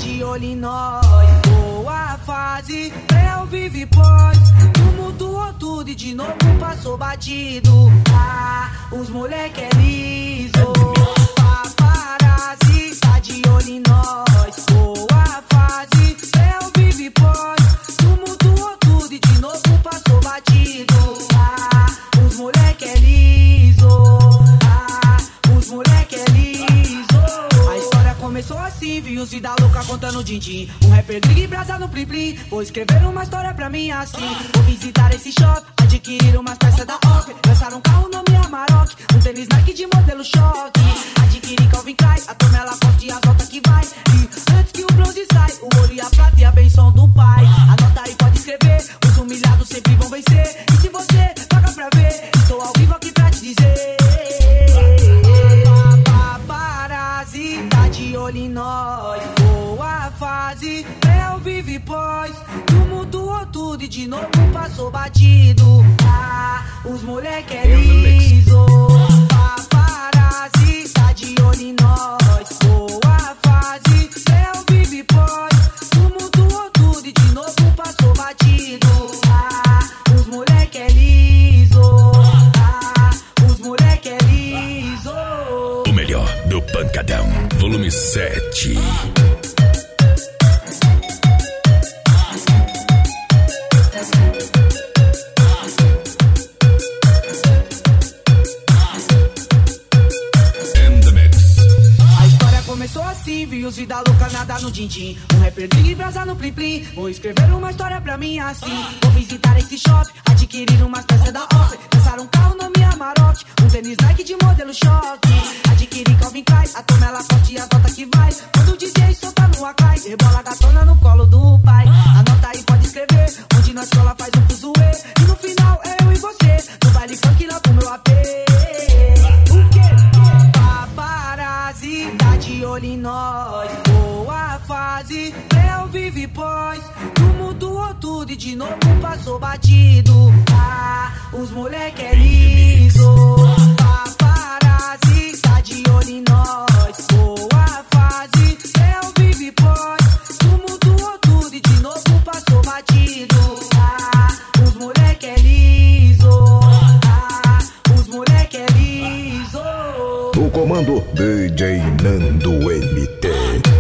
de olho em nós. Boa fase, pré, vive pós. Tumultuou tudo e de novo passou batido. Os moleque é liso. Paparazzi, tá de olho em nós. Boa fase, pré, vive pós. Tumultuou tudo e de novo passou batido. Os moleque é liso. Os moleque é liso. A história começou assim, vi os vida louca contando din-din. Um rapper grig brasa no plim-plim. Vou escrever uma história pra mim assim. Vou visitar esse shopping, adquirir umas peças da OP. Lançar um carro nome Amarok, um tênis Nike de modelo choque. Adquirir Calvin Klein, a turma ela posta e as notas que vai. E antes que o bronze sai, o ouro e a prata e a benção do pai. Anota aí, pode escrever, os humilhados sempre vão vencer. E se você paga pra ver, estou ao vivo aqui pra te dizer. Paparazzi, tá de olho em nós. Boa fase, pré, vive pós. Tumultuou tudo e de novo passou batido. Os moleque é liso. Paparazzi, tá de olho em nós. Boa fase, pré, vive pós. Tumultuou tudo e de novo passou batido. Os moleque é liso. Os moleque é liso. O melhor do Pancadão, volume 7. Começou assim, vi os vida louca nada no din-din. Um rapper grig brasa no plim-plim. Vou escrever uma história pra mim assim. Vou visitar esse shopping, adquirir umas peças da OP. Lançar um carro nome Amarok, um tênis Nike de modelo choque. Adquirir Calvin Klein, a turma ela posta e a nota que vai. Quando o DJ solta no Acai, rebola a gatona no colo do pai. Anota aí, pode escrever, onde na escola faz um fuzuê. E no final é eu e você, no baile funk lá pro meu AP. O quê? Paparazzi, tá de olho em nós. Boa fase, pré, vive pós. Tumultuou tudo e de novo passou batido. Os moleque é liso. Paparazzi, tá de olho em nós. Boa fase, pré, vive pós. Tumultuou tudo e de novo passou batido. Os moleque é liso. Os moleque é liso. No comando DJ Nando MT.